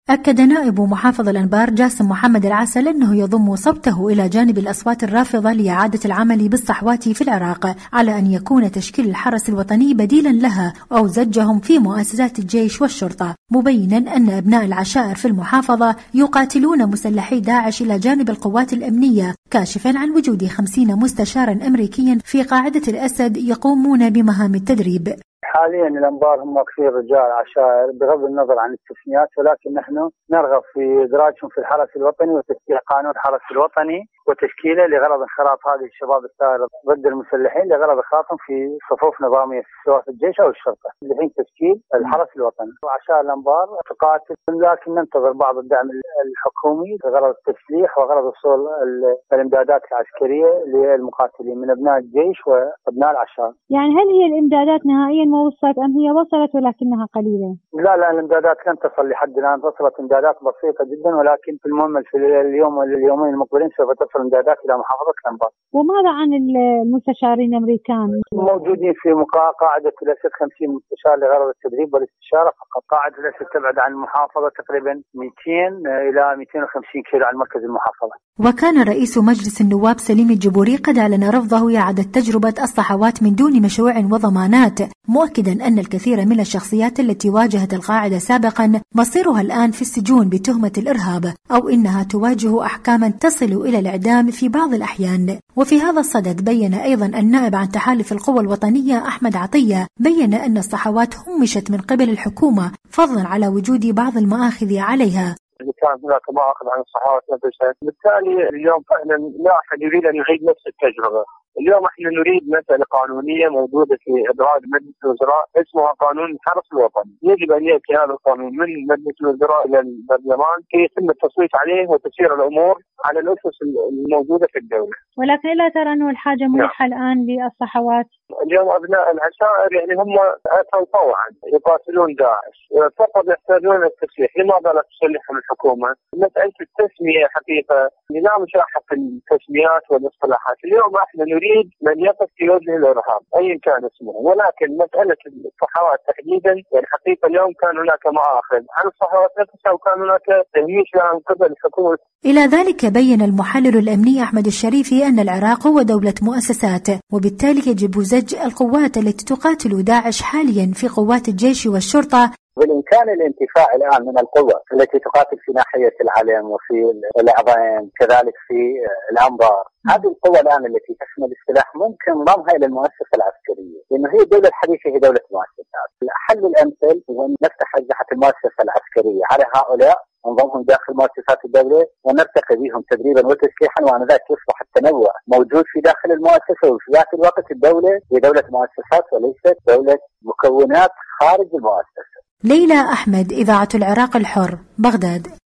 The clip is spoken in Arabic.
أكد نائب محافظ الأنبار جاسم محمد العسل أنه يضم صوته إلى جانب الأصوات الرافضة لإعادة العمل بالصحوات في العراق على أن يكون تشكيل الحرس الوطني بديلا لها أو زجهم في مؤسسات الجيش والشرطة، مبينا أن أبناء العشائر في المحافظة يقاتلون مسلحي داعش إلى جانب القوات الأمنية، كاشفا عن وجود 50 مستشارا أمريكيا في قاعدة الأسد يقومون بمهام التدريب. حاليا الأنبار هم كثير رجال عشائر بغض النظر عن التسميات، ولكن نحن نرغب في إدراجهم في الحرس الوطني وتشكيل قانون الحرس الوطني وتشكيله لغرض انخراط هذه الشباب الثائر ضد المسلحين لغرض إخلاصهم في صفوف نظامية سواء في الجيش أو الشرطة. الحين تشكيل الحرس الوطني وعشائر الأنبار تقاتل، لكن ننتظر بعض الدعم الحكومي لغرض التسليح وغرض وصول الإمدادات العسكرية للمقاتلين من أبناء الجيش وأبناء العشائر. يعني هل هي الإمدادات نهائيا ما وصلت أم هي وصلت ولكنها قليلة؟ لا الإمدادات لن تصل لحد الآن، وصلت إمدادات بسيطة جدا، ولكن في المؤمل في اليوم واليومين المقبلين سوف تصل إمدادات إلى محافظة الأنبار. وماذا عن المستشارين الأمريكان؟ موجودين في قاعدة الأسد 50 مستشار لغرض التدريب والاستشارة فقط. قاعدة الأسد تبعد عن المحافظة تقريبا 200 إلى 250 كيلو عن مركز المحافظة. وكان رئيس مجلس النواب سليم الجبوري قد أعلن رفضه إعادة تجربة الصحوات من دون مشروع وضمانات، مؤكدا أن الكثير من الشخصيات التي واجهت القاعدة سابقا مصيرها الآن في السجون بتهمة الإرهاب أو إنها تواجه أحكاما تصل إلى الإعدام في بعض الأحيان. وفي هذا الصدد بين أيضا النائب عن تحالف القوى الوطنية أحمد عطية بين أن الصحوات همشت من قبل الحكومة فضلا على وجود بعض المآخذ عليها. كان هناك مآخذ عن الصحوات نفسها، بالتالي اليوم فعلا لا أحد يريد أن يعيد نفس التجربة. اليوم احنا نريد مسألة قانونية موجودة في إدراج مجلس الوزراء اسمها قانون الحرس الوطني، يجب أن يأتي هذا القانون من مجلس الوزراء إلى البرلمان كي يتم التصويت عليه وتسير الأمور على الأسس الموجودة في الدولة. ولكن لا ترى أنه الحاجة ملحة الآن للصحوات؟ اليوم أبناء العشائر يعني هم أتوا طوعا يقاتلون داعش فقط يحتاجون التسليح، لماذا لا تسلحهم الحكومة؟ مسألة التسمية حقيقة لا مشاحة في التسميات والاصطلاحات. اليوم احنا نريد من يقف في وجه الإرهاب أيا كان اسمه، ولكن مسألة الصحوات تحديدا يعني حقيقة اليوم كان هناك مآخذ عن الصحوات نفسها وكان هناك تهميش لها من قبل الحكومة. إلى ذلك بين المحلل الأمني أحمد الشريفي أن العراق هو دولة مؤسسات، وبالتالي يجب زج القوات التي تقاتل داعش حاليا في قوات الجيش والشرطة. بالإمكان الانتفاع الآن من القوى التي تقاتل في ناحية العلم وفي العظيم كذلك في الأنبار. هذه القوى الآن التي تحمل السلاح ممكن ضمها إلى المؤسسة العسكرية، لأنه هي الدولة الحديثة هي دولة مؤسسات. الحل الأمثل هو أن نفتح أجنحة المؤسسة العسكرية على هؤلاء ونضمهم داخل مؤسسات الدولة ونرتقي بهم تدريبا وتسليحا، وآنذاك يصبح التنوع موجود في داخل المؤسسة، وفي ذات الوقت الدولة هي دولة مؤسسات وليست دولة مكونات خارج المؤسسة. ليلى أحمد، إذاعة العراق الحر، بغداد.